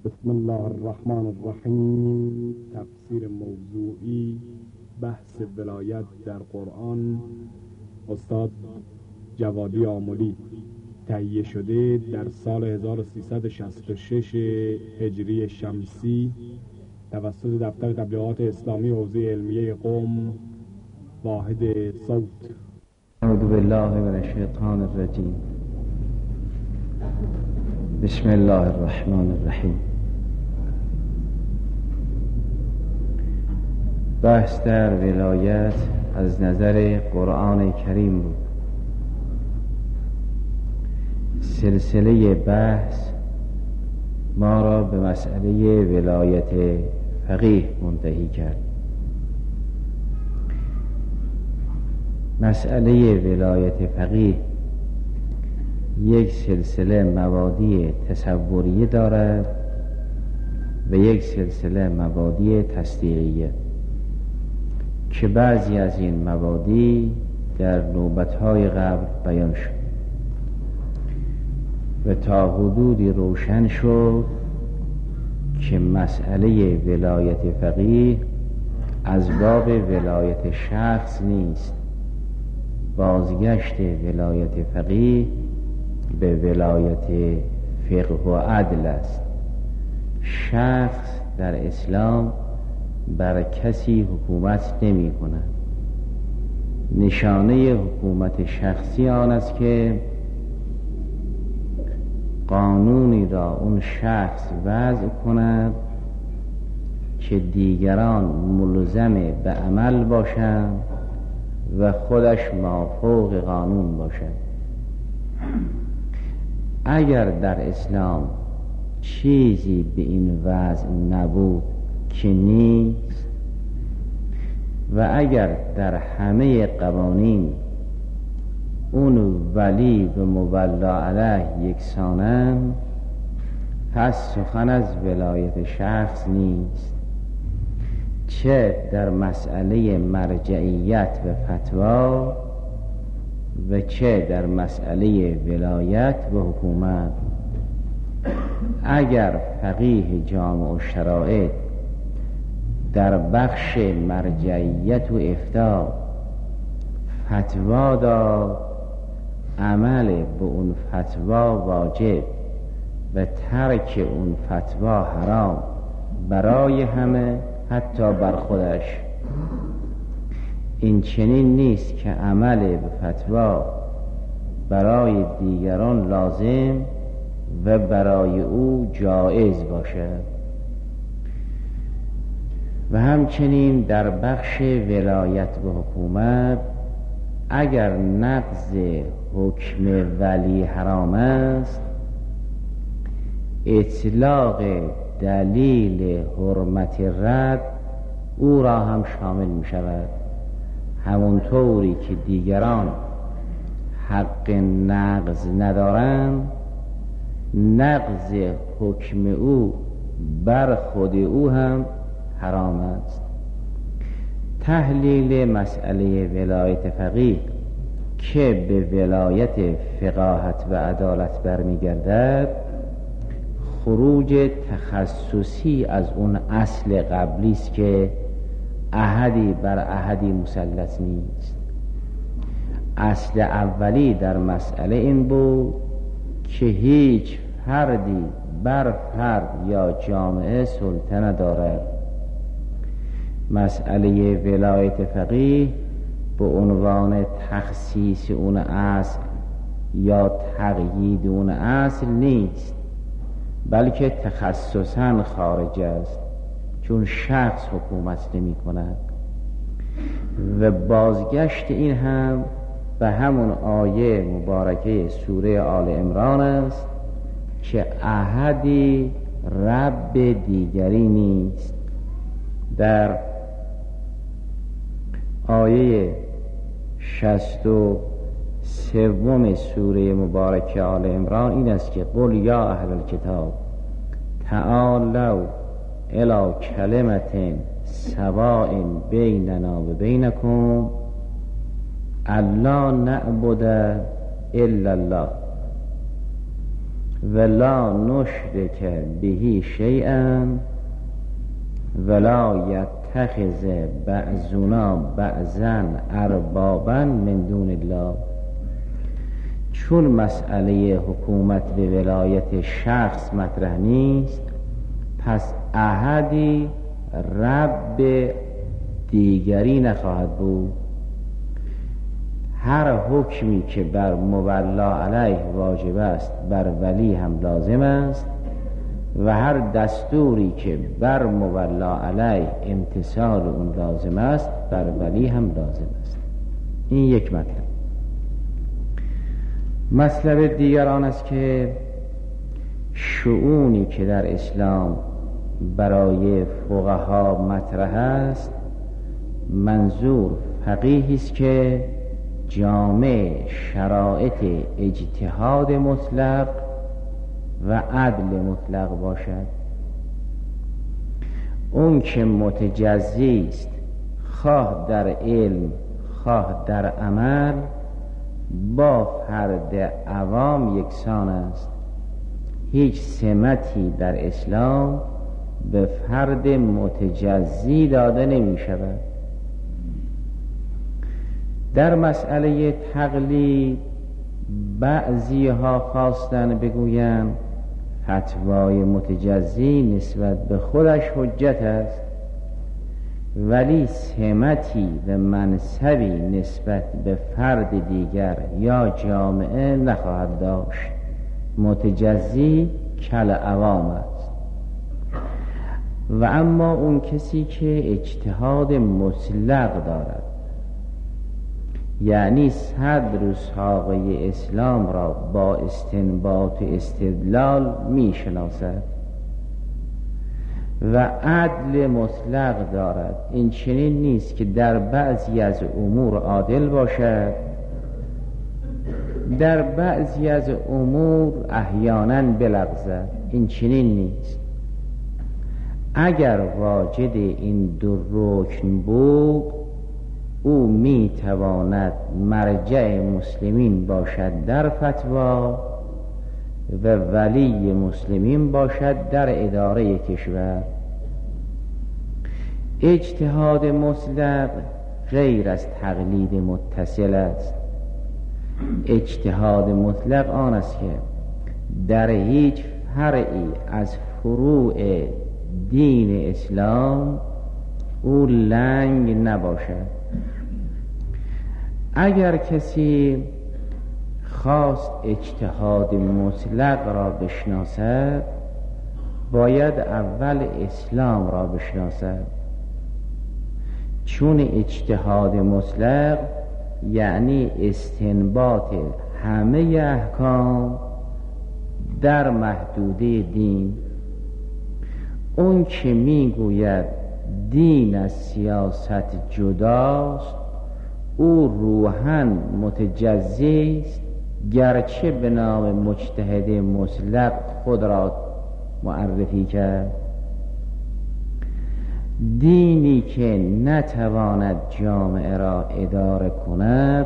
بسم الله الرحمن الرحیم. تفسیر موضوعی بحث ولایت در قرآن، استاد جوادی آملی. تهیه شده در سال 1366 هجری شمسی توسط دفتر تبلیغات اسلامی حوزه علمیه قم، واحد صوت. اعوذ بالله من الشیطان الرجیم. بسم الله الرحمن الرحیم. بحث در ولایت از نظر قرآن کریم بود. سلسله بحث ما را به مسئله ولایت فقیه منتهی کرد. مسئله ولایت فقیه یک سلسله مبادی تصوریه دارد و یک سلسله مبادی تصدیقیه که بعضی از این مبادی در نوبت‌های قبل بیان شد و تا حدودی روشن شد که مسئله ولایت فقیه از باب ولایت شخص نیست. بازگشت ولایت فقیه به ولایت فقه و عدل است. شخص در اسلام بر کسی حکومت نمی کند. نشانه حکومت شخصی آن است که قانونی را اون شخص وضع کند که دیگران ملزم به عمل باشند و خودش مافوق قانون باشد. اگر در اسلام چیزی به این وضع نبود که نیست، و اگر در همه قوانین اون ولی و مولا علیه یکسانند، پس سخن از ولایت شخص نیست، چه در مسئله مرجعیت و فتوا و چه در مسئله ولایت و حکومت. اگر فقیه جامع الشرائع در بخش مرجعیت و افتاء فتوا داد، عمل به اون فتوا واجب و ترک اون فتوا حرام برای همه، حتی بر خودش. این چنین نیست که عمل به فتوا برای دیگران لازم و برای او جایز باشد. و همچنین در بخش ولایت و حکومت اگر نقض حکم ولی حرام است، اطلاق دلیل حرمت رد او را هم شامل می شود. همونطوری که دیگران حق نقض ندارند، نقض حکم او بر خود او هم حرام است. تحلیل مسئله ولایت فقیه که به ولایت فقاهت و عدالت برمیگردد، خروج تخصصی از اون اصل قبلی است که احدی بر احدی مسلط نیست. اصل اولی در مسئله این بود که هیچ فردی بر فرد یا جامعه سلطه ندارد. مسئله ولایت فقیه به عنوان تخصیص اون اصل یا تقیید اون اصل نیست، بلکه تخصصاً خارج است، چون شخص حکومت نمی کند. و بازگشت این هم به همون آیه مبارکه سوره آل عمران است که احدی رب دیگری نیست. در آیه 63 سوره مبارکه آل عمران این است که قل یا اهل الکتاب تعالوا الی کلمة سواء بیننا و بینکم الا نعبد الا الله ولا نشرک به شیئا ولا یتخذ بعضنا بعضا اربابا من دون الله. چون مسئله حکومت به ولایت شخص مطرح نیست، پس احدی رب دیگری نخواهد بود. هر حکمی که بر مولا علیه واجب است بر ولی هم لازم است و هر دستوری که بر مولا علیه امتثال اون لازم است بر ولی هم لازم است. این یک مطلب. مطلب دیگر آن است که شؤونی که در اسلام برای فقها مطرح است، منظور فقیهی است که جامع شرایط اجتهاد مطلق و عدل مطلق باشد. اون که متجزی است، خواه در علم خواه در عمل، با فرد عوام یکسان است. هیچ سمتی در اسلام به فرد متجزی داده نمی شود. در مسئله تقلید بعضی ها خواستن بگویند فتوای متجزی نسبت به خودش حجت است، ولی سمتی و منصبی نسبت به فرد دیگر یا جامعه نخواهد داشت. متجزی کل عوام است. و اما اون کسی که اجتهاد مطلق دارد، یعنی صدر ساقه اسلام را با استنباط و استدلال می شناسد و عدل مطلق دارد، این چنین نیست که در بعضی از امور عادل باشد، در بعضی از امور احیانا بلغزد، این چنین نیست. اگر واجد این دو رکن بود، او می تواند مرجع مسلمین باشد در فتوا و ولی مسلمین باشد در اداره کشور. اجتهاد مطلق غیر از تقلید متصل است. اجتهاد مطلق آن است که در هیچ فرعی از فروع دین اسلام او لنگ نباشد. اگر کسی خواست اجتهاد مطلق را بشناسد، باید اول اسلام را بشناسد، چون اجتهاد مطلق یعنی استنباط همه احکام در محدوده دین. اون که میگوید دین از سیاست جداست، او روحاً متجزی است، گرچه به نام مجتهد مطلق خود را معرفی کرد. دینی که نتواند جامعه را اداره کند،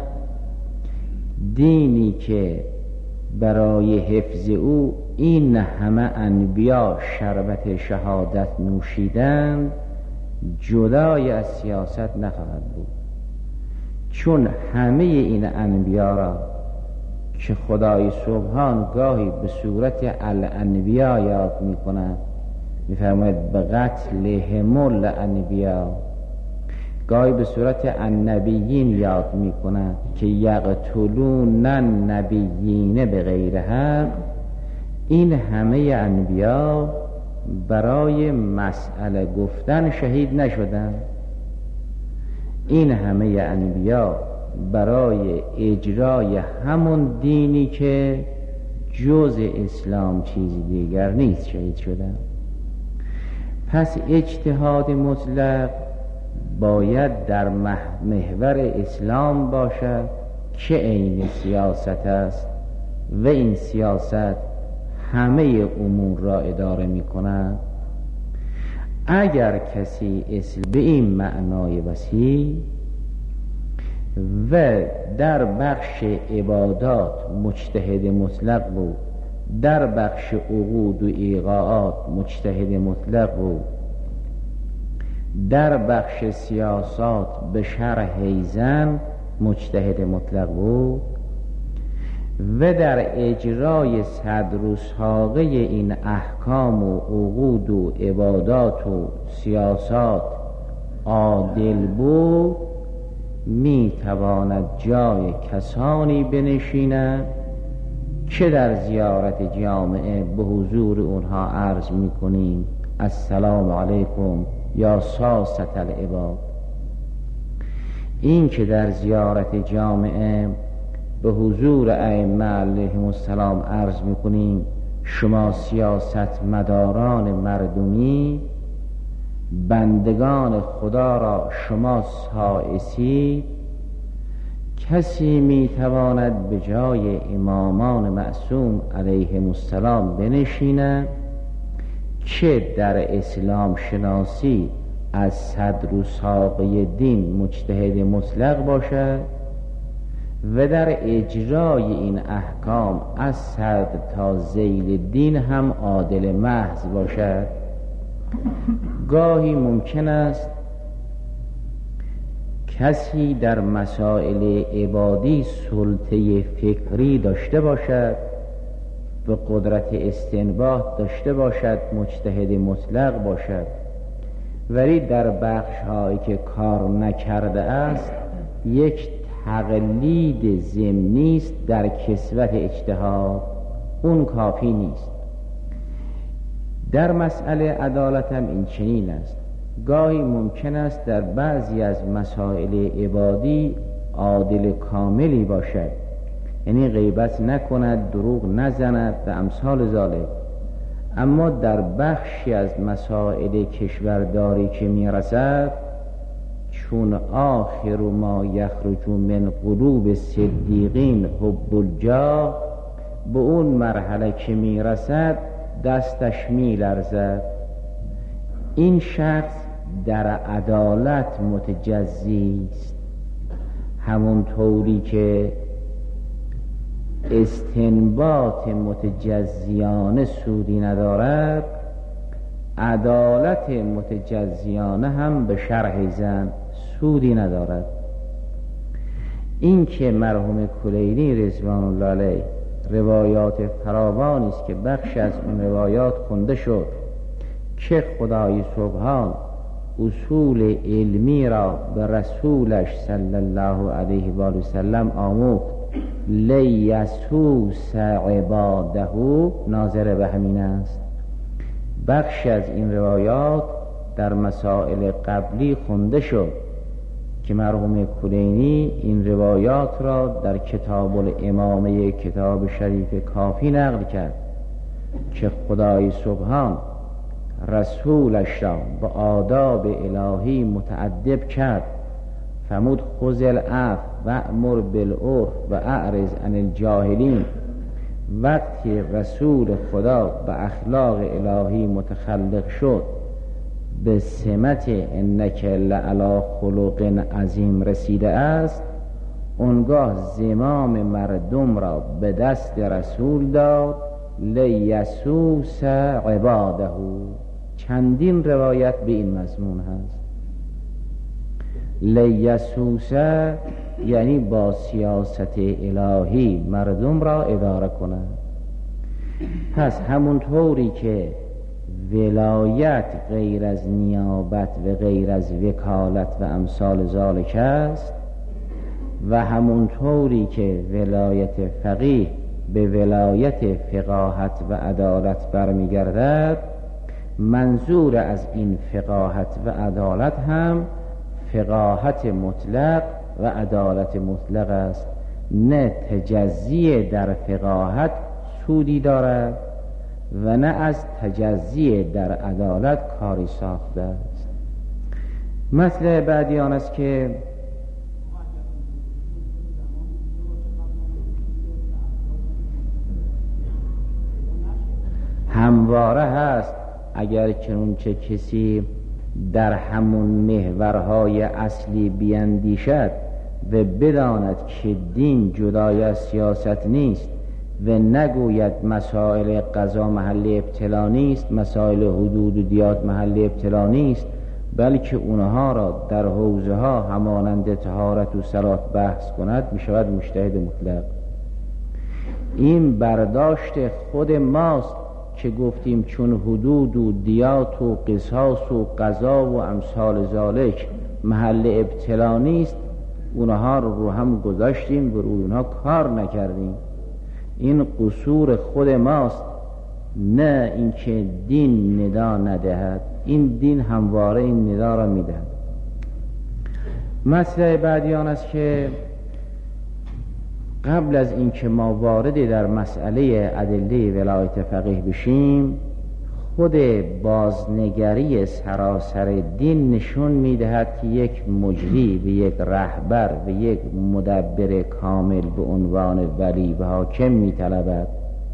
دینی که برای حفظ او این همه انبیا شربت شهادت نوشیدند، جدای از سیاست نخواهد بود. چون همه این انبیا را که خدای سبحان گاهی به صورت الانبیا یاد می کند، می فرماید به قتلهم الانبیا، گاهی به صورت النبیین یاد می کند که یقتلون النبیین به غیر حق. این همه انبیا برای مسئله گفتن شهید نشدند، این همه انبیا برای اجرای همون دینی که جز اسلام چیزی دیگر نیست شهید شدند. پس اجتهاد مطلق باید در محور اسلام باشد که عین سیاست است و این سیاست همه امور را اداره می کند. اگر کسی اسلام به این معنای وسیع و در بخش عبادات مجتهد مطلق بود در بخش عقود و ایقاعات مجتهد مطلق بود، در بخش سیاسات به شرح زن مجتهد مطلق بود و در اجرای صدر و ساقه این احکام و عقود و عبادات و سیاسات عادل بود، می تواند جای کسانی بنشیند که در زیارت جامعه به حضور اونها عرض می کنیم السلام علیکم یا ساست العباد. این که در زیارت جامعه به حضور ائمه علیهم السلام عرض می کنیم شما سیاست مداران مردمی، بندگان خدا را شما سائسی، کسی می تواند به جای امامان معصوم علیهم السلام بنشیند که در اسلام شناسی از صدر و ساقه دین مجتهد مطلق باشد و در اجرای این احکام از صدر تا ذیل دین هم عادل محض باشد. گاهی ممکن است کسی در مسائل عبادی سلطه فکری داشته باشد و قدرت استنباط داشته باشد، مجتهد مطلق باشد، ولی در بخش هایی که کار نکرده است یک تقلید ضمنی است در کسوت اجتهاد، اون کافی نیست. در مسئله عدالت هم این چنین است. گاهی ممکن است در بعضی از مسائل عبادی عادل کاملی باشد، یعنی غیبت نکند، دروغ نزند و امثال ذالک، اما در بخشی از مسائل کشورداری که میرسد چون آخر ما یخرج من قلوب صدیقین حب الجاه، به اون مرحله که میرسد دستش میلرزد. این شخص در عدالت متجزی است، همون طوری که استنباط متجزیانه سودی ندارد، عدالت متجزیانه هم به شرح زن سودی ندارد. این که مرحوم کلیلی رضوان الله علیه روایات فراوانی است که بخش از اون روایات خونده شد که خدای سبحان اصول علمی را به رسولش صلی الله علیه و آله و سلم آموخت لیسوس عباده، ناظر به همین است. بخش از این روایات در مسائل قبلی خونده شد که مرحوم کلینی این روایات را در کتاب الامامه کتاب شریف کافی نقل کرد که خدای سبحان رسولش را به آداب الهی متأدب کرد، فرمود خذ العفو وأمر بالعرف و اعرض عن الجاهلین. وقتی رسول خدا به اخلاق الهی متخلق شد، به سمت انک لعلی خلق عظیم رسیده است، اونگاه زمام مردم را به دست رسول داد لیسوس عباده. چندین روایت به این مضمون هست. لیسوس یعنی با سیاست الهی مردم را اداره کند. پس همون طوری که ولایت غیر از نیابت و غیر از وکالت و امثال ذالک است، و همون طوری که ولایت فقیه به ولایت فقاهت و عدالت برمیگردد، منظور از این فقاهت و عدالت هم فقاهت مطلق و عدالت مطلق است، نه تجزیه در فقاهت سودی دارد و نه از تجزیه در عدالت کاری ساخته است. مسئله بعدی آن است که همواره هست اگر چنانچه کسی در همون محورهای اصلی بیندیشد و بداند که دین جدای از سیاست نیست، و نگوید مسائل قضا محل ابتلا نیست، مسائل حدود و دیات محل ابتلا نیست، بلکه اونها را در حوزه ها همانند طهارت و صلات بحث کند، می شود مجتهد مطلق. این برداشت خود ماست که گفتیم چون حدود و دیات و قصاص و قضا و امثال ذالک محل ابتلا نیست، اونها رو هم گذاشتیم و روی اونها کار نکردیم. این قصور خود ماست، نه اینکه دین ندا ندهد. این دین همواره این ندا را میدهد. مسئله بعدی آن است که قبل از اینکه ما وارد در مسئله ادله ولایت فقیه بشیم، خود بازنگری سراسر دین نشون میدهد که یک مجری و یک رهبر و یک مدبر کامل به عنوان ولی و حاکم میطلبد.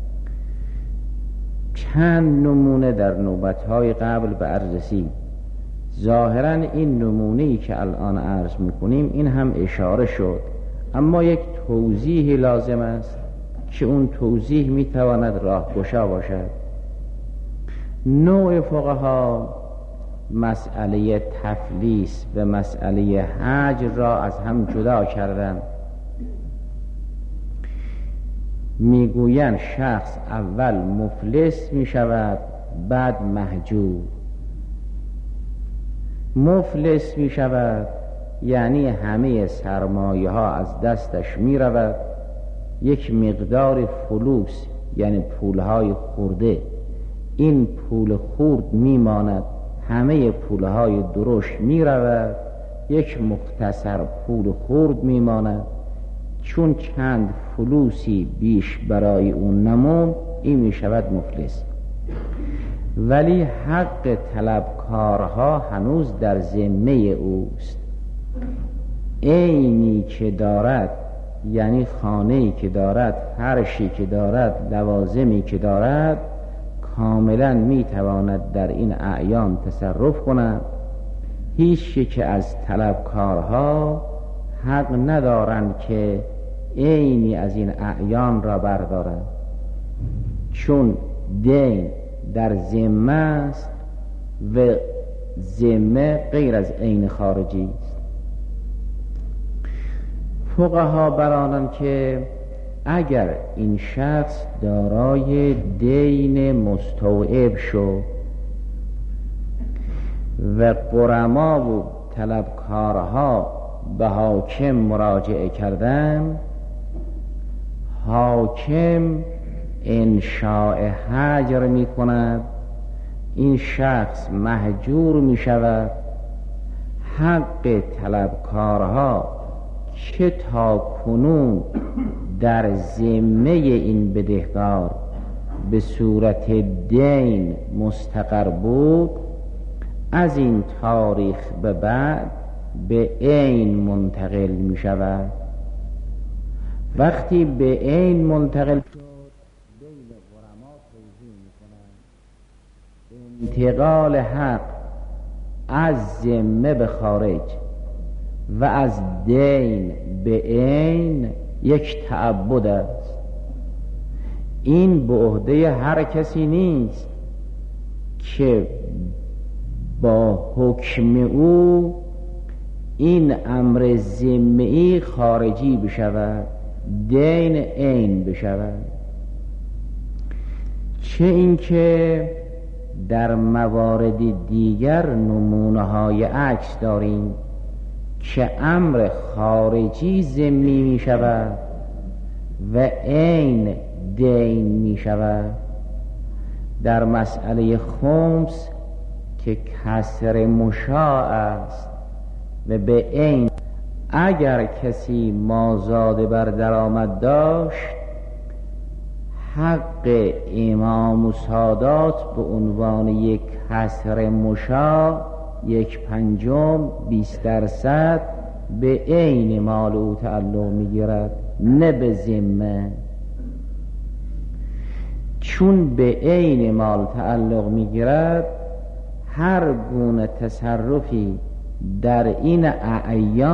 چند نمونه در نوبت‌های قبل به عرض رسید. ظاهراً این نمونه‌ای که الان عرض میکنیم این هم اشاره شد، اما یک توضیح لازم است که اون توضیح میتواند راهگشا باشد. نوع فقها مسئله تفلیس و مسئله حجر را از هم جدا کردند. میگویند شخص اول مفلس میشود بعد مهجور. مفلس میشود یعنی همه سرمایه ها از دستش میرود، یک مقدار فلوس یعنی پولهای خورده، این پول خورد میماند، همه پولهای درشت میرود، یک مختصر پول خورد میماند. چون چند فلوسی بیش برای اون نمون، این میشود مفلس. ولی حق طلبکارها هنوز در ذمه اوست. عینی که دارد، یعنی خانه‌ای که دارد، فرشی که دارد، لوازمی که دارد، کاملا میتواند در این اعیان تصرف کند. هیچ یک از طلبکارها حق ندارند که عینی از این اعیان را بردارند، چون دین در ذمه است و ذمه غیر از عین خارجی است. فقها برانند که اگر این شخص دارای دین مستوعب شد و غرما و طلبکارها به حاکم مراجعه کردن، حاکم انشاء حجر می کند، این شخص مهجور می شود. حق طلبکارها که تا کنون در ذمه این بدهکار به صورت دین مستقر بود، از این تاریخ به بعد به عین منتقل می شود. وقتی به عین منتقل شد، بین غرما توزیع می کنند. انتقال حق از ذمه به خارج و از دین به عین یک تعبد است. این به عهده هر کسی نیست که با حکم او این امر ذمه‌ای خارجی بشود، دین عین بشود. چه اینکه در موارد دیگر نمونه‌های عکس داریم که امر خارجی ذمی می شود و عین دین می شود. در مسئله خمس که کسر مشاع است و به عین، اگر کسی مازاد بر درآمد داشت، حق امام و سادات به عنوان یک کسر مشاع 1/5 20% به عین مال او تعلق میگیرد، نه به ذمه. چون به عین مال تعلق میگیرد، هر گونه تصرفی در این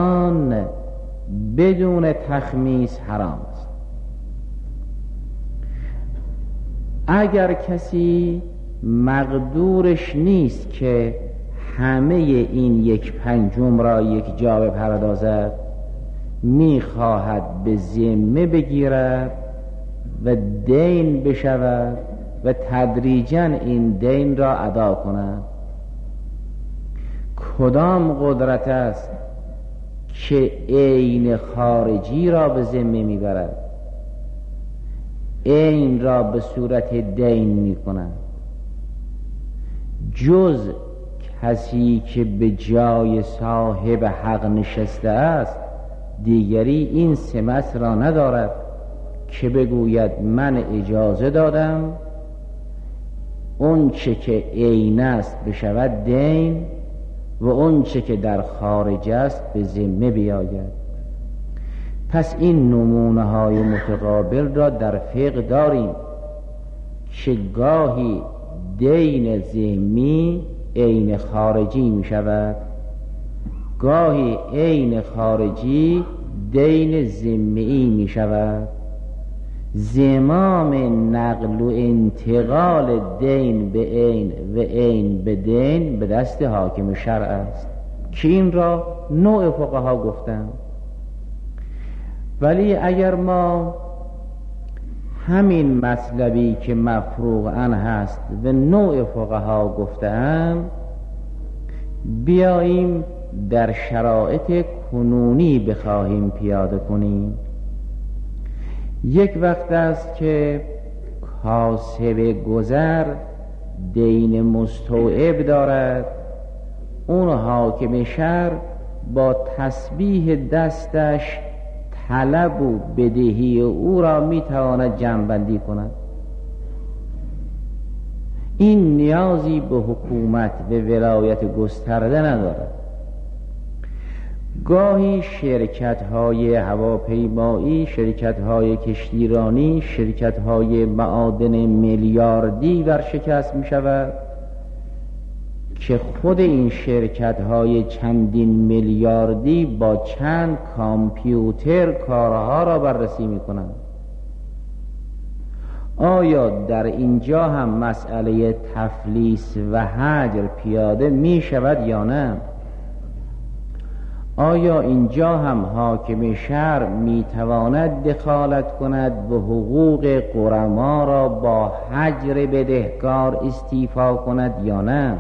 اعیان بدون تخمیس حرام است. اگر کسی مقدورش نیست که همه این 1/5 را یک جا بپردازد، میخواهد به ذمه بگیرد و دین بشود و تدریجاً این دین را ادا کند. کدام قدرت است که عین خارجی را به ذمه میبرد، عین را به صورت دین میکند؟ جز کسی که به جای صاحب حق نشسته است دیگری این سمت را ندارد که بگوید من اجازه دادم اون چه که عین است بشود دین و اون چه که در خارج است به ذمه بیاید. پس این نمونه های متقابل را در فقه داریم که گاهی دین ذمی عین خارجی می شود، گاهی عین خارجی دین ذمی می شود. زمام نقل و انتقال دین به عین و عین به دین به دست حاکم شرع است که این را نوع فقها گفتند. ولی اگر ما همین مطلبی که مفروغ عنه هست و نوع فقها گفتند بیاییم در شرایط کنونی بخواهیم پیاده کنیم، یک وقت است که کاسب گذر دین مستوعب دارد، اون حاکم شرع با تسبیح دستش طلب و بدهی او را میتواند جمع‌بندی کند. این نیازی به حکومت و ولایت گسترده ندارد. گاهی شرکت‌های هواپیمایی، شرکت‌های کشتیرانی، شرکت‌های معادن میلیاردی ورشکست می‌شود که خود این شرکت‌های چندین میلیاردی با چند کامپیوتر کارها را بررسی می‌کنند. آیا در اینجا هم مسئله تفلیس و حجر پیاده می‌شود یا نه؟ آیا اینجا هم حاکم شرع میتواند دخالت کند و حقوق غرما را با حجر بدهکار استیفا کند یا نه؟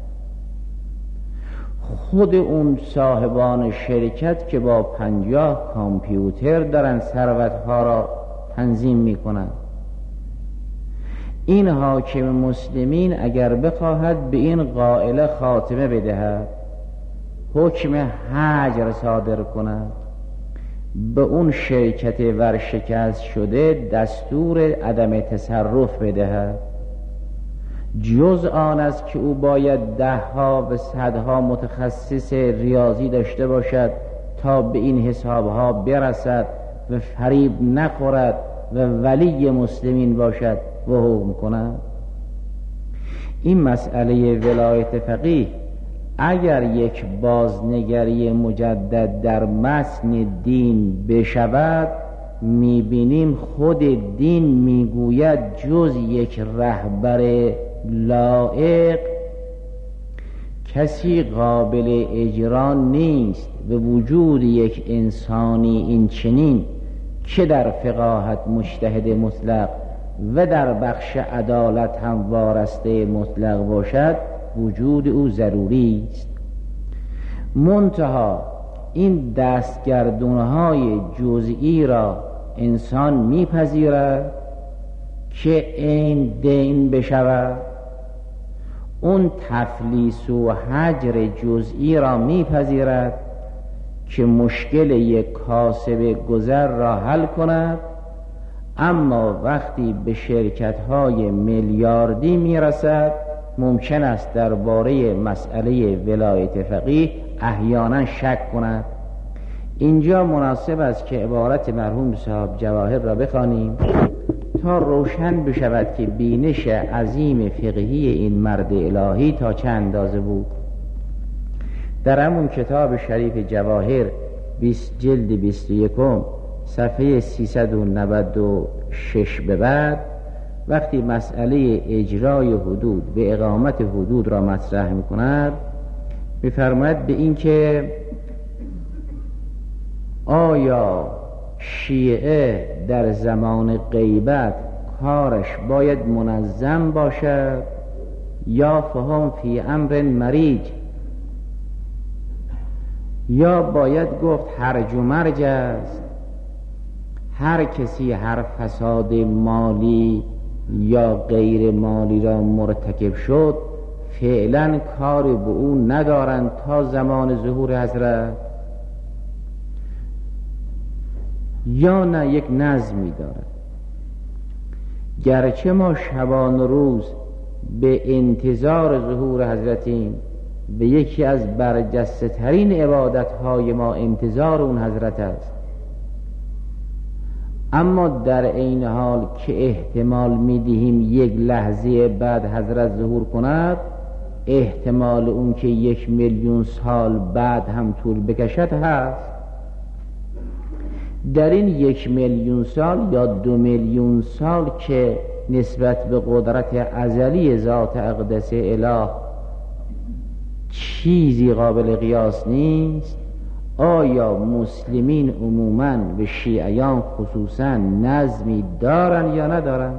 خود اون صاحبان شرکت که با 50 کامپیوتر دارن ثروتها را تنظیم میکنند، این حاکم مسلمین اگر بخواهد به این قائله خاتمه بدهد، حکم حجر صادر کند، به اون شرکت ورشکست شده دستور عدم تصرف بدهد، جز آن است که او باید 10ها و 100ها متخصص ریاضی داشته باشد تا به این حسابها برسد و فریب نخورد و ولی مسلمین باشد و حکم کند. این مسئله ولایت فقیه اگر یک بازنگری مجدد در متن دین بشود، میبینیم خود دین میگوید جز یک رهبر لایق کسی قابل اجرا نیست. به وجود یک انسانی این چنین که در فقاهت مجتهد مطلق و در بخش عدالت هم وارسته مطلق باشد، وجود او ضروری است. منتها این دستگردونهای جزئی را انسان میپذیرد که این دین بشود، اون تفلیس و حجر جزئی را میپذیرد که مشکل یک کاسب گذر را حل کند، اما وقتی به شرکت‌های میلیاردی میرسد ممکن است درباره مسئله ولایت فقیه احیانا شک کند. اینجا مناسب است که عبارت مرحوم صاحب جواهر را بخوانیم تا روشن بشود که بینش عظیم فقهی این مرد الهی تا چه اندازه بود. در همون کتاب شریف جواهر 20 جلد 21 صفحه 396 به بعد وقتی مسئله اجرای حدود و اقامت حدود را مطرح می‌کند، می‌فرماید به این که آیا شیعه در زمان غیبت کارش باید منظم باشد یا فهم فی امر مریج، یا باید گفت هرج و مرج است، هر کسی هر فساد مالی یا غیر مالی را مرتکب شد فعلا کار به اون ندارند تا زمان ظهور حضرت، یا نه یک نظمی دارد. گرچه ما شبان روز به انتظار ظهور حضرتیم، به یکی از برجسته ترین عبادتهای ما انتظار اون حضرت است، اما در این حال که احتمال میدهیم یک لحظه بعد حضرت ظهور کند، احتمال اون که 1,000,000 سال بعد هم طول بکشد هست. در این 1,000,000 سال یا 2,000,000 سال که نسبت به قدرت ازلی ذات اقدس اله چیزی قابل قیاس نیست، آیا مسلمین عموماً و شیعیان خصوصاً نظمی دارن یا ندارن؟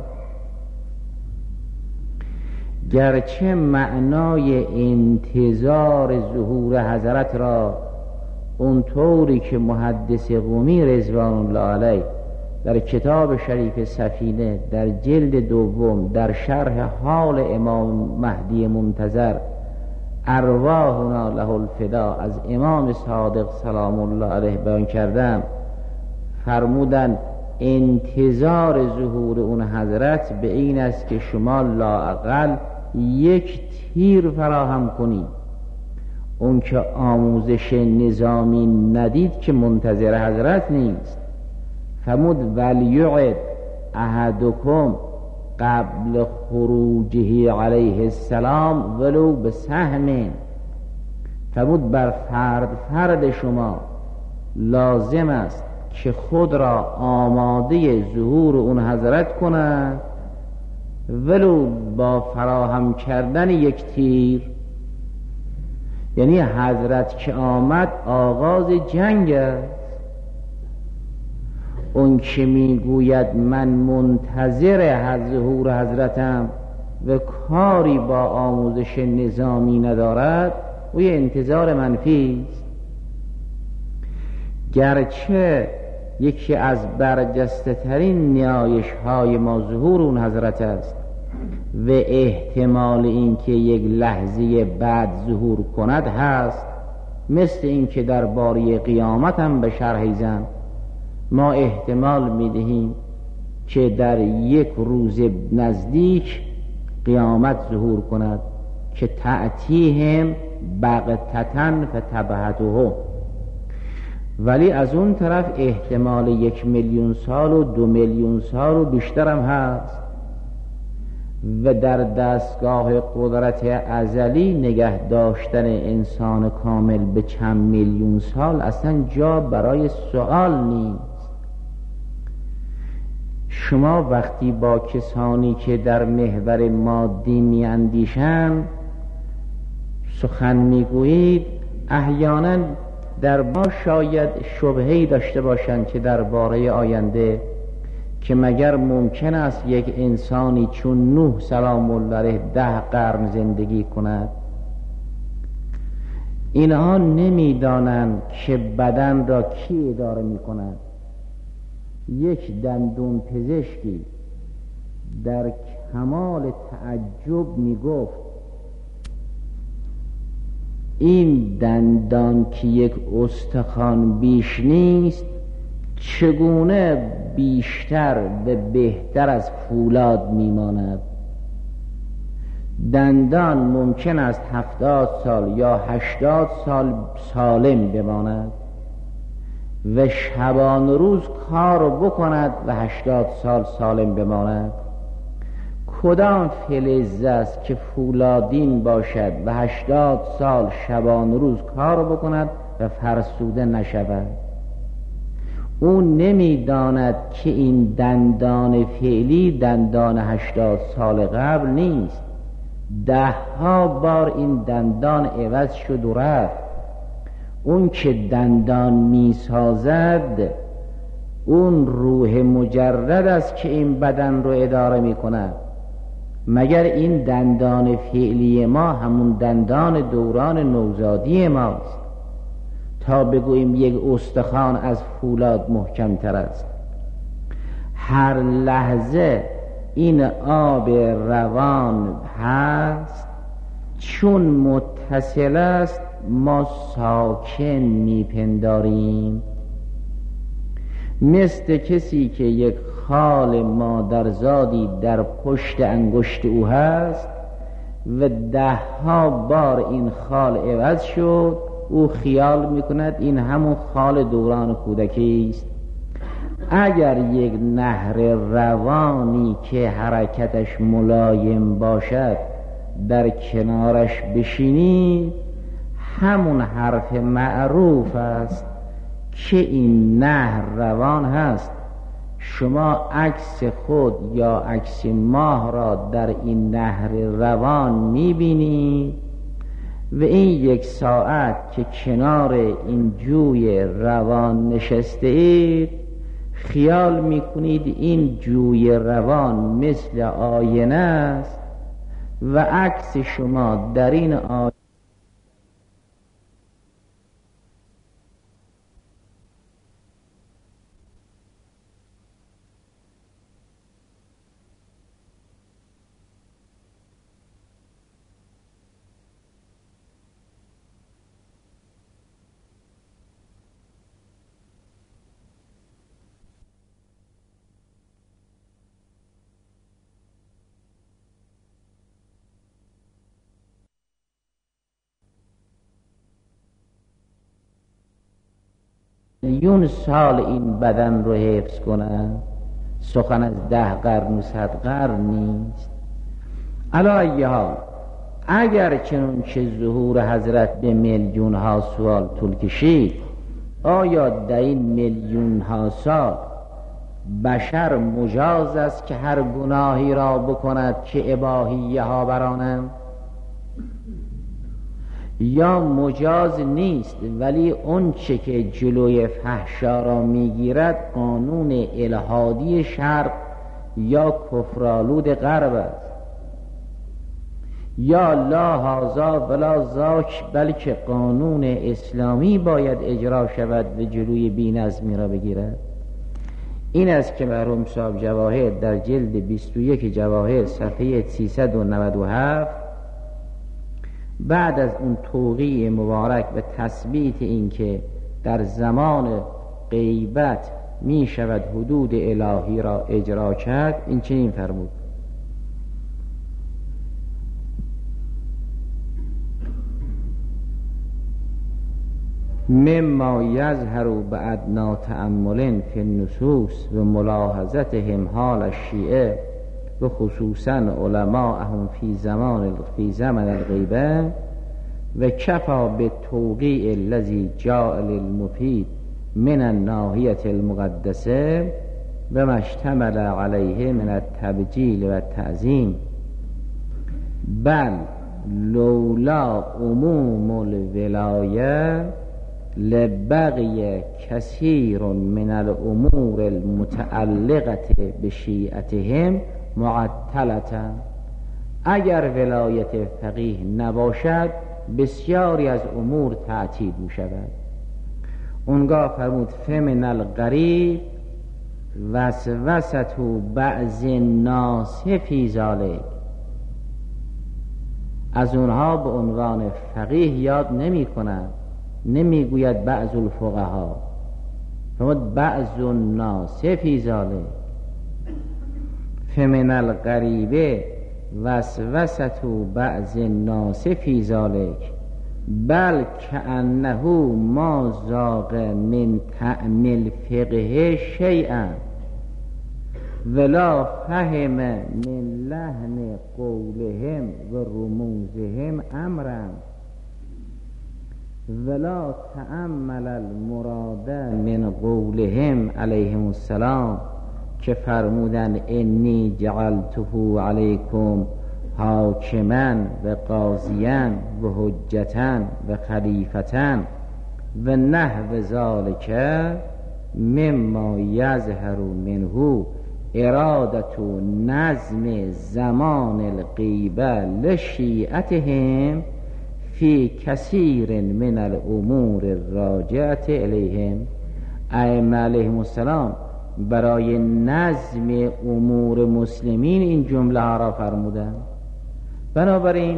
گرچه معنای انتظار ظهور حضرت را اونطوری که محدث قمی رضوان الله علیه در کتاب شریف سفینه در جلد دوم در شرح حال امام مهدی منتظر ارواحنا له الفدا از امام صادق سلام الله علیه بیان کردم، فرمودن انتظار ظهور اون حضرت به این است که شما لااقل 1 تیر فراهم کنید. اون که آموزش نظامی ندید که منتظر حضرت نیست. فرمود ولیعد احدکم قبل خروجه علیه السلام ولو بسهم. فرمود بر فرد شما لازم است که خود را آماده ظهور اون حضرت کند ولو با فراهم کردن 1 تیر. یعنی حضرت که آمد آغاز جنگ است. اون که میگوید من منتظر ظهور حضرتم و کاری با آموزش نظامی ندارد و یه انتظار منفی است. گرچه یکی از برجسته ترین نیایش های ما ظهور اون حضرت است و احتمال این که یک لحظه بعد ظهور کند هست، مثل این که در باره قیامت هم به شرح زن ما احتمال میدهیم که در 1 روز نزدیک قیامت ظهور کند که تأتیهم بغتة فتبهته، ولی از اون طرف احتمال 1,000,000 سال و 2,000,000 سال و بیشتر هم هست و در دستگاه قدرت ازلی نگه داشتن انسان کامل به چند میلیون سال اصلا جا برای سوال نیست. شما وقتی با کسانی که در محور مادی می اندیشند سخن می گویید، احیانا در ما شاید شبهه‌ای داشته باشند که درباره آینده که مگر ممکن است یک انسانی چون نوح سلام الله علیه 10 قرن زندگی کند؟ اینها نمیدانند که بدن را کی اداره می کند. یک دندون پزشکی در کمال تعجب می گفت این دندان که یک استخوان بیش نیست چگونه بیشتر و بهتر از فولاد میماند؟ دندان ممکن است 70 سال یا 80 سال سالم بماند و شبان روز کار بکند و 80 سال سالم بماند. کدام فلز است که فولادین باشد و 80 سال شبان روز کار بکند و فرسوده نشود؟ او نمیداند که این دندان فعلی دندان 80 سال قبل نیست، 10 بار این دندان عوض شد و رفت. اون که دندان میسازد اون روح مجرد است که این بدن رو اداره میکند. مگر این دندان فعلی ما همون دندان دوران نوزادی ماست تا بگوییم یک استخوان از فولاد محکم تر است؟ هر لحظه این آب روان هست، چون متصل است ما ساکن میپنداریم. مثل کسی که یک خال مادرزادی در پشت انگشت او هست و 10 بار این خال عوض شد، او خیال میکند این همون خال دوران کودکی است. اگر یک نهر روانی که حرکتش ملایم باشد در کنارش بشینید، همون حرف معروف است که این نهر روان هست. شما عکس خود یا عکس ماه را در این نهر روان میبینید و این 1 ساعت که کنار این جوی روان نشسته اید خیال میکنید این جوی روان مثل آینه است و عکس شما در این آینه میلیون سال این بدن رو حفظ کنند. سخن از 10 قرن و 100 قرن نیست. علی ای حال اگر چنون که ظهور حضرت به میلیون ها سال طول کشید، آیا در این میلیون ها سال بشر مجاز است که هر گناهی را بکند که اباحیه ها برانند؟ یا مجاز نیست ولی اون چه که جلوی فحشا را میگیرد قانون الهادی شرق یا کفرآلود غرب است؟ یا لا هذا ولا ذاک، بلکه قانون اسلامی باید اجرا شود و جلوی بی‌نظمی را بگیرد؟ این است که مرحوم صاحب جواهر در جلد 21 جواهر صفحه 397 بعد از اون توقیع مبارک و تثبیت این که در زمان غیبت می شود حدود الهی را اجرا کرد، این چنین فرمود: مما یظهر بادنا تأمل فی النصوص و ملاحظتهم حال الشیعه و خصوصا علماءهم فی زمن الغیبه و کفا به توقیع الذی جاء للمفید من الناحیة المقدسه و ما اشتمل علیه من التبجیل و التعظیم، بل لولا عموم الولایه لبقی کثیر من الامور المتعلقه بشیعتهم معطلة. اگر ولایت فقیه نباشد بسیاری از امور تعطیل می شود. اونگاه فرمود فمن الغریب وسوسة بعض الناس فی ذلک. از اونها به عنوان فقیه یاد نمی کند، نمی گوید بعض الفقها، فرمود بعض الناس فی ذلک. فمن الغریب وسوسة بعض الناس فی ذلک بل کأنه ما ذاق من طعم الفقه شیئا ولا فهم من لحن قولهم و رموزهم امرا. ولا تأمل المراد من قولهم علیهم السلام که فرمودن انی جعلته علیکم حاکما و قاضیا و حجتا و خلیفتا و نحو ذالک مما یظهر منه ارادت نظم زمان الغیبه لشیعتهم فی کثیر من الامور الراجعه الیهم. ائمه علیهم السلام برای نظم امور مسلمین این جمله ها را فرمودند. بنابراین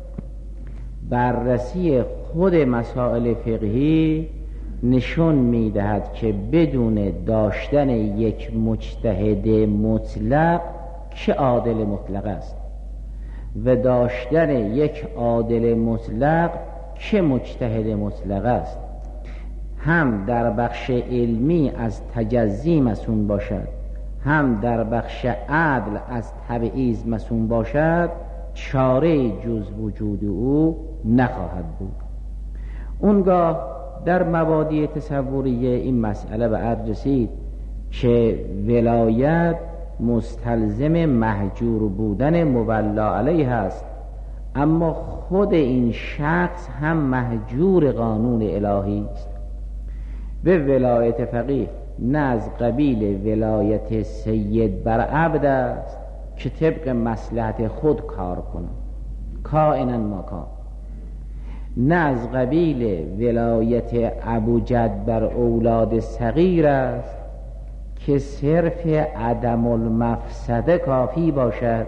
بررسی خود مسائل فقهی نشون میدهد که بدون داشتن یک مجتهد مطلق که عادل مطلق است و داشتن یک عادل مطلق که مجتهد مطلق است، هم در بخش علمی از تجزی مسئول باشد، هم در بخش عدل از تبعیض مسئول باشد، چاره جز وجود او نخواهد بود. اونگاه در مبادی تصوریه این مسئله به عرض رسید که ولایت مستلزم محجور بودن مولا علیه است، اما خود این شخص هم محجور قانون الهی است. به ولایت فقیه نه از قبیل ولایت سید بر عبد است که طبق مصلحت خود کار کنه کائنا ما کان، نه از قبیل ولایت ابوجد بر اولاد صغیر است که صرف عدم المفسده کافی باشد،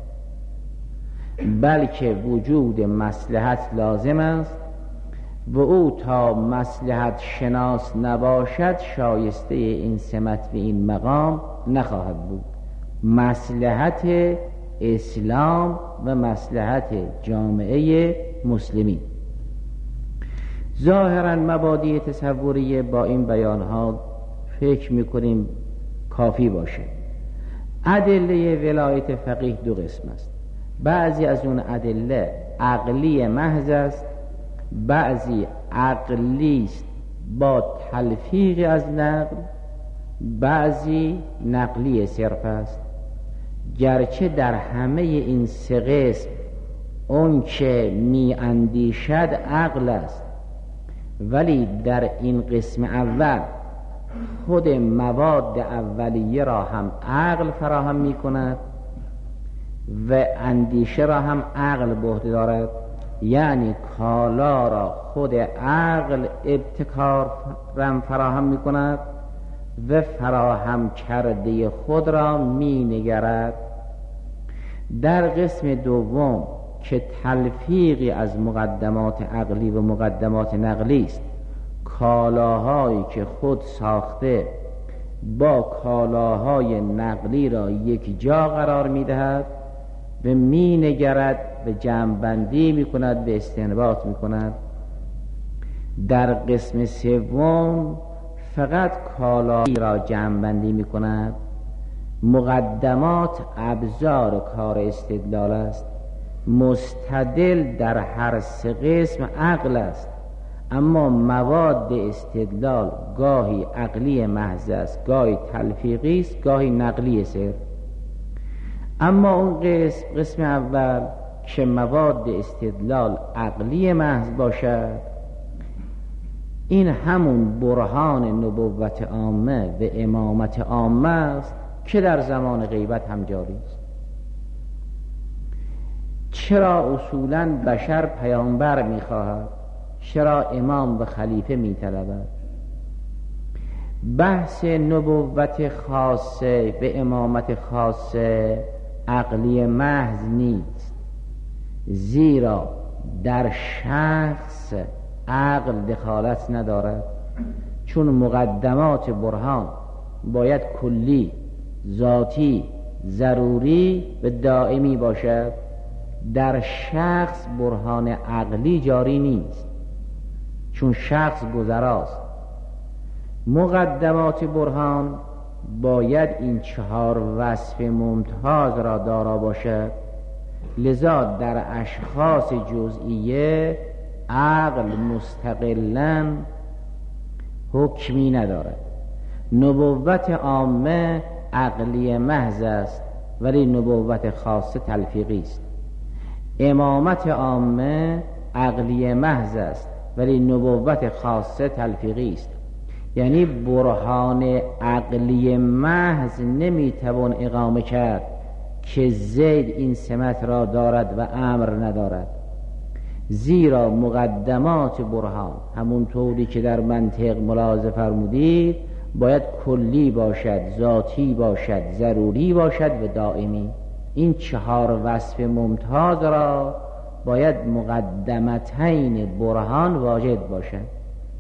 بلکه وجود مصلحت لازم است و او تا مصلحت شناس نباشد شایسته این سمت و این مقام نخواهد بود. مصلحت اسلام و مصلحت جامعه مسلمین. ظاهرا مبادی تصوریه با این بیانها فکر میکنیم کافی باشه. ادله ولایت فقیه دو قسم است. بعضی از اون ادله عقلی محض است، بعضی عقلی است با تلفیق از نقل، بعضی نقلی صرف است. گرچه در همه این سه قسم اون که می اندیشد عقل است، ولی در این قسم اول خود مواد اولیه را هم عقل فراهم می کند و اندیشه را هم عقل به عهده دارد، یعنی کالا را خود عقل ابتکار فراهم می کند و فراهم کرده خود را می نگرد. در قسم دوم که تلفیقی از مقدمات عقلی و مقدمات نقلی است، کالاهایی که خود ساخته با کالاهای نقلی را یک جا قرار می دهد و می نگرد و جمع‌بندی می کند و استنباط می کند. در قسم سوم فقط کالایی را جمع‌بندی می کند. مقدمات ابزار کار استدلال است. مستدل در هر سه قسم عقل است، اما مواد استدلال گاهی عقلی محض است، گاهی تلفیقی است، گاهی نقلی صرف. اما اون قسم اول که مواد استدلال عقلی محض باشد، این همون برهان نبوت عامه و امامت عامه است که در زمان غیبت هم جاری است. چرا اصولاً بشر پیامبر می‌خواهد؟ چرا امام و خلیفه می‌طلبد؟ بحث نبوت خاصه و امامت خاصه عقلی محض نیست، زیرا در شخص عقل دخالت ندارد، چون مقدمات برهان باید کلی، ذاتی، ضروری و دائمی باشد. در شخص برهان عقلی جاری نیست، چون شخص گذراست. مقدمات برهان باید این 4 وصف ممتاز را دارا باشد، لذا در اشخاص جزئیه عقل مستقلاً حکمی ندارد. نبوت عامه عقلی محض است ولی نبوت خاصه تلفیقی است. امامت عامه عقلی محض است ولی نبوت خاصه تلفیقی است. یعنی برهان عقلی محض نمیتوان اقامه کرد که زید این سمت را دارد و امر ندارد، زیرا مقدمات برهان همونطوری که در منطق ملاحظه فرمودید باید کلی باشد، ذاتی باشد، ضروری باشد و دائمی. این 4 وصف ممتاز را باید مقدمتین برهان واجد باشد.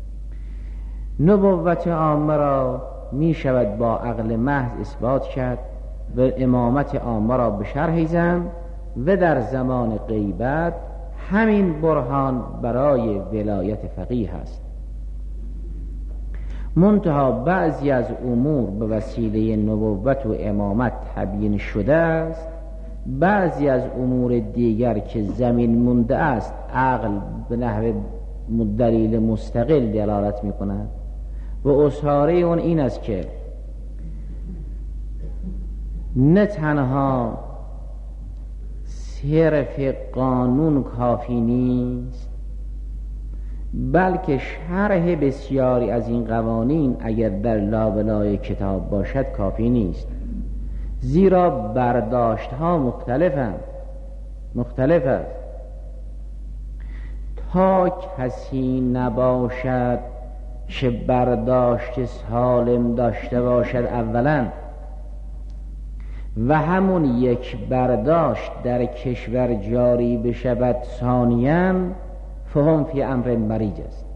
نبوت عامه را می شود با عقل محض اثبات کرد و امامت عامه را به شرح زن و در زمان غیبت همین برهان برای ولایت فقیه است. منتها بعضی از امور به وسیله نبوت و امامت تبیین شده است، بعضی از امور دیگر که زمین مونده است عقل به نحو دلیل مستقل دلالت می کند و اصحاره اون این است که نه تنها صرف قانون کافی نیست بلکه شرح بسیاری از این قوانین اگر در لابلای کتاب باشد کافی نیست، زیرا برداشت ها مختلف است. تا کسی نباشد که برداشت سالم داشته باشد اولا و همون یک برداشت در کشور جاری بشود ثانیاً، فهم فی امر مریج است.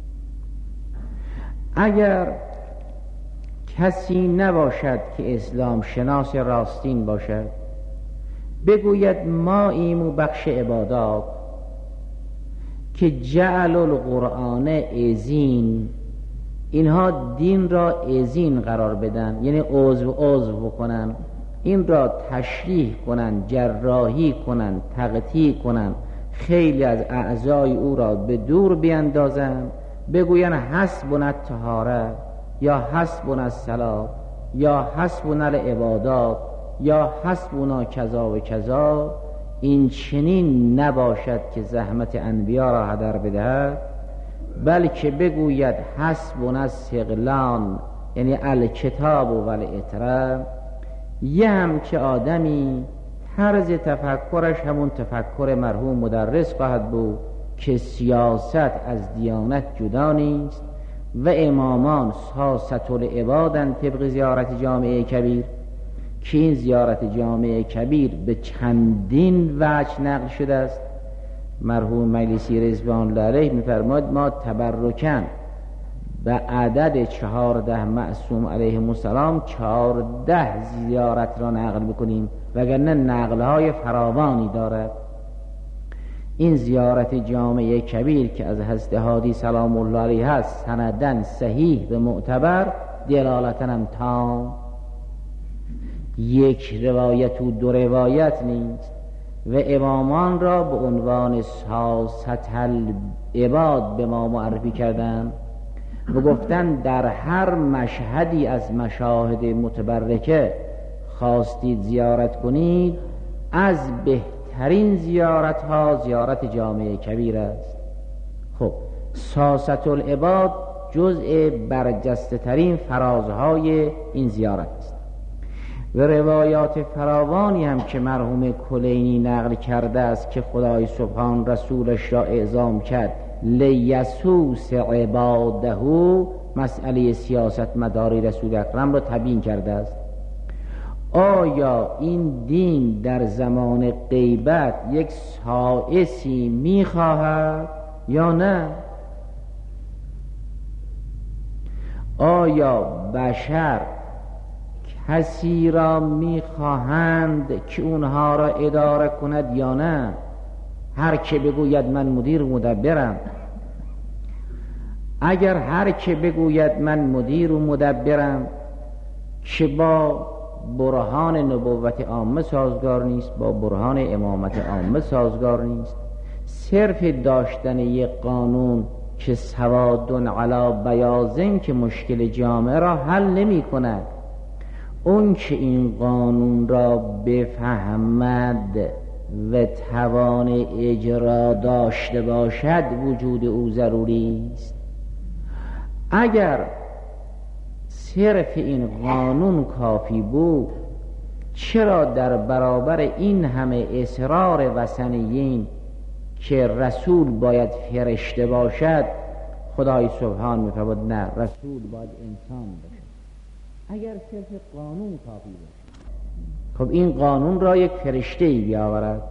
اگر کسی نباشد که اسلام شناس راستین باشد بگوید ما ایمو بخش عبادات که جعل القرآن ازین، اینها دین را ازین قرار بدن، یعنی عضو بکنن، این را تشریح کنن، جراحی کنن، تقطیع کنن، خیلی از اعضای او را به دور بیندازن، بگوین حسبنا الطهاره یا حسبنا الصلاه یا حسبنا العبادات یا حسبنا کذا و کذا. این چنین نباشد که زحمت انبیا را هدر بدهد، بلکه بگوید حسبنا الثقلان، یعنی الکتاب و الاطر. یه هم که آدمی طرز تفکرش همون تفکر مرحوم مدرس خواهد بود که سیاست از دیانت جدا نیست و امامان ساست العبادن طبق زیارت جامعه کبیر، که این زیارت جامعه کبیر به چندین وجه نقل شده است. مرحوم مجلسی رضوان الله علیه می‌فرماید ما تبرکاً به عدد 14 معصوم علیهم السلام 14 زیارت را نقل بکنیم، وگرنه نقل‌های فراوانی دارد. این زیارت جامعه کبیر که از حضرت هادی سلام الله علیه هست سندن صحیح و معتبر، دلالتاً هم تام، یک روایت و 2 روایت نیست و امامان را به عنوان ساست العباد به ما معرفی کردند و گفتن در هر مشهدی از مشاهد متبرکه خواستید زیارت کنید، از بهترین زیارت ها زیارت جامعه کبیر است. خب ساست العباد جزء برجسته ترین فرازهای این زیارت است و روایات فراوانی هم که مرحوم کلینی نقل کرده است که خدای سبحان رسولش را اعزام کرد لیسوس عباده، مسئله سیاست مداری رسول اکرم را تبیین کرده است. آیا این دین در زمان غیبت یک سائسی میخواهد یا نه؟ آیا بشر کسی را میخواهند که اونها را اداره کند یا نه؟ هر که بگوید من مدیر مدبرم، اگر هر که بگوید من مدیر و مدبرم که با برهان نبوت عامه سازگار نیست، با برهان امامت عامه سازگار نیست، صرف داشتن یک قانون که سواد علی بیاض که مشکل جامعه را حل نمی کند. اون که این قانون را بفهمد و توان اجرا داشته باشد وجود او ضروری است. اگر صرف این قانون کافی بود، چرا در برابر این همه اصرار وثنیین که رسول باید فرشته باشد، خدای سبحان می‌فرماید نه، رسول باید انسان باشد. اگر صرف قانون کافی باشد، خب این قانون را یک فرشته‌ای بیاورد.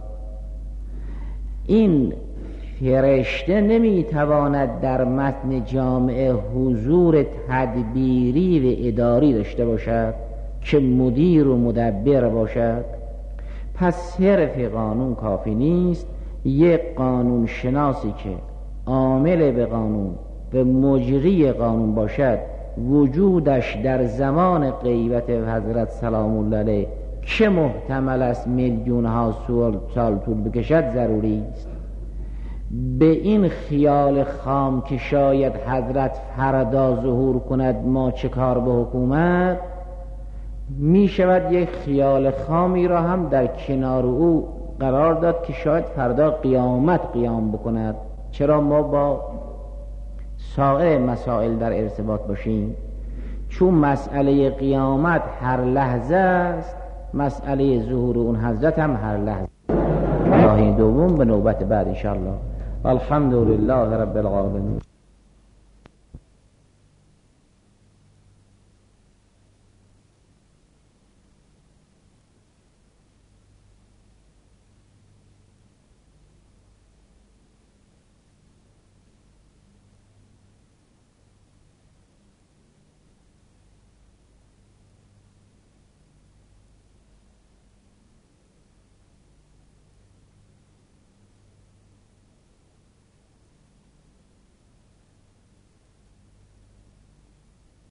این فرشته نمیتواند در متن جامعه حضور تدبیری و اداری داشته باشد که مدیر و مدبر باشد. پس صرف قانون کافی نیست. یک قانون شناسی که عامل به قانون و مجری قانون باشد، وجودش در زمان غیبت حضرت سلام الله علیه که محتمل است میلیون ها سال طول بکشد ضروری است. به این خیال خام که شاید حضرت فردا ظهور کند ما چه کار به حکومت، می شود یک خیال خامی را هم در کنار او قرار داد که شاید فردا قیامت قیام بکند. چرا ما با سایر مسائل در ارتباط باشیم؟ چون مسئله قیامت هر لحظه است، مسئله ظهور اون حضرت هم هر لحظه. راهی دوم به نوبت بعد انشاءالله. الحمدلله رب العالمین.